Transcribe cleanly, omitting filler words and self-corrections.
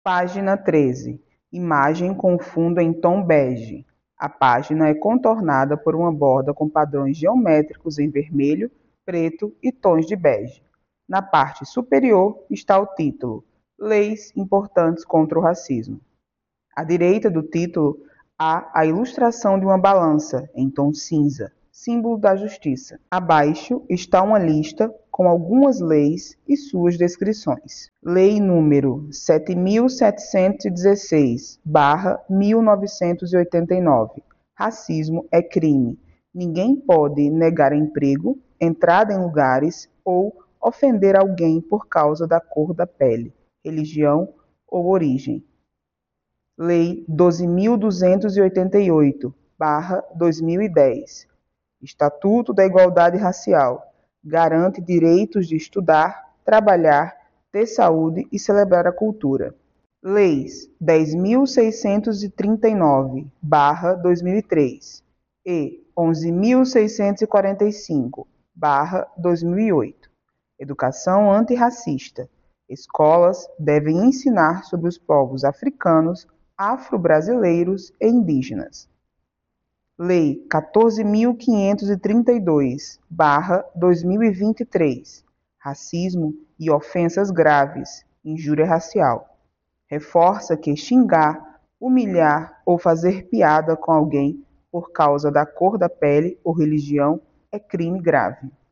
Página 13. Imagem com fundo em tom bege. A página é contornada por uma borda com padrões geométricos em vermelho, preto e tons de bege. Na parte superior está o título: Leis importantes contra o racismo. À direita do título há a ilustração de uma balança, em tom cinza, símbolo da justiça. Abaixo está uma lista com algumas leis e suas descrições. Lei número 7.716/1989. Racismo é crime. Ninguém pode negar emprego, entrada em lugares ou ofender alguém por causa da cor da pele, religião ou origem. Lei 12.288/2010. Estatuto da Igualdade Racial. Garante direitos de estudar, trabalhar, ter saúde e celebrar a cultura. Leis 10.639/2003 e 11.645/2008. Educação antirracista. Escolas devem ensinar sobre os povos africanos, afro-brasileiros e indígenas. Lei 14.532/2023. Racismo e ofensas graves, injúria racial. Reforça que xingar, humilhar ou fazer piada com alguém por causa da cor da pele ou religião é crime grave.